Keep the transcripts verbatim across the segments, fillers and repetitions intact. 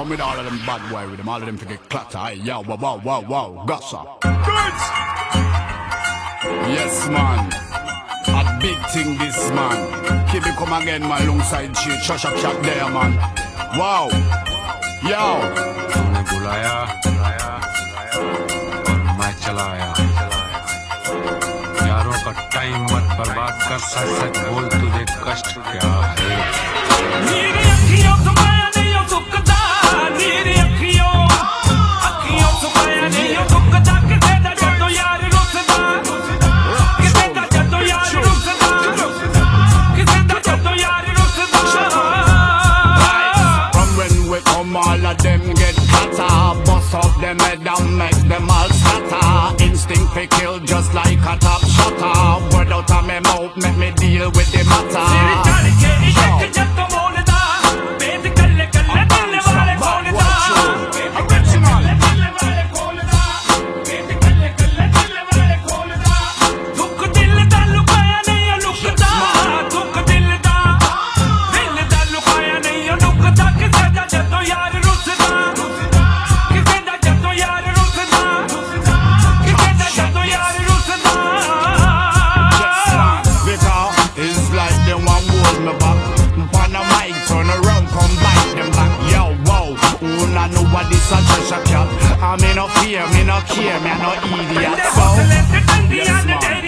come with all of them bad boy with them, all of them to get clatter. Aye, yo, wow, wow, wow, wow, gossa. Yes, man. A big thing, this man. Keep it come again, man, alongside Che. Chush up shot there, man. Wow. Yo. तूने बुलाया और मैं चलाया यारों का time मत बर्बाद कर सच सच बोल तुझे कष्ट क्या है मेरी अखियों से माया नहीं हो दुखदा मेरी अखियों अखियों से माया नहीं हो दुखदा किसे दा जदों यार रुसदा किसे दा जदों यार रुसदा किसे दा जदों यार रुसदा From when we come all of them get hotter, bust up them head and make them all scatter. Instinct to kill just like a top shutter. Word out of my mouth make me deal with the matter. I me no fear, me no care, me no idiot. So, yes, man.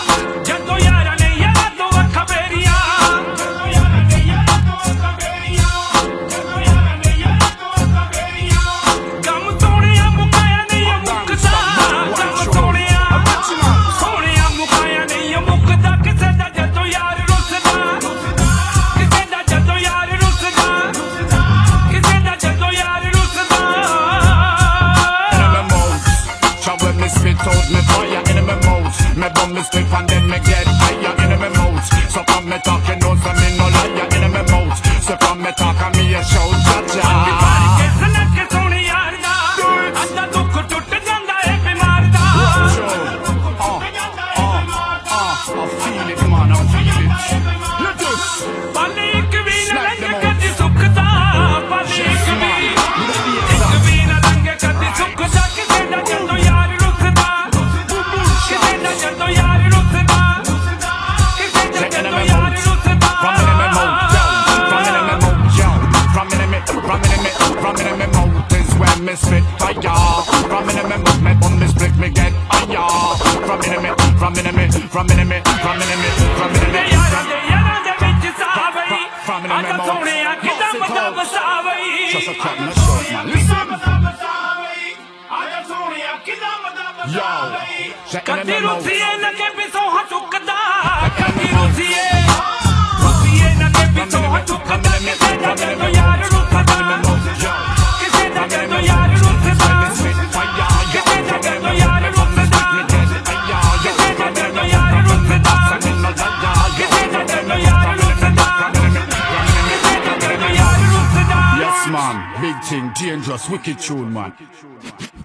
Told me fire in my mouth, me bum me stiff and then me get higher in my mouth. So from me talking, no so me no liar in my mouth. So from me talk and me a shout, cha-cha. I feel it, man, I feel it. Let us snap them out. Yes, man. Me spit fire. From in me mouth, me bum me split, me get higher. From in me, from in me, from in me, from in me, from in me, from in me mouth. Just a cut in a short, man. Listen. Yo, check in me mouth. Man, big thing, dangerous, wicked tune, man.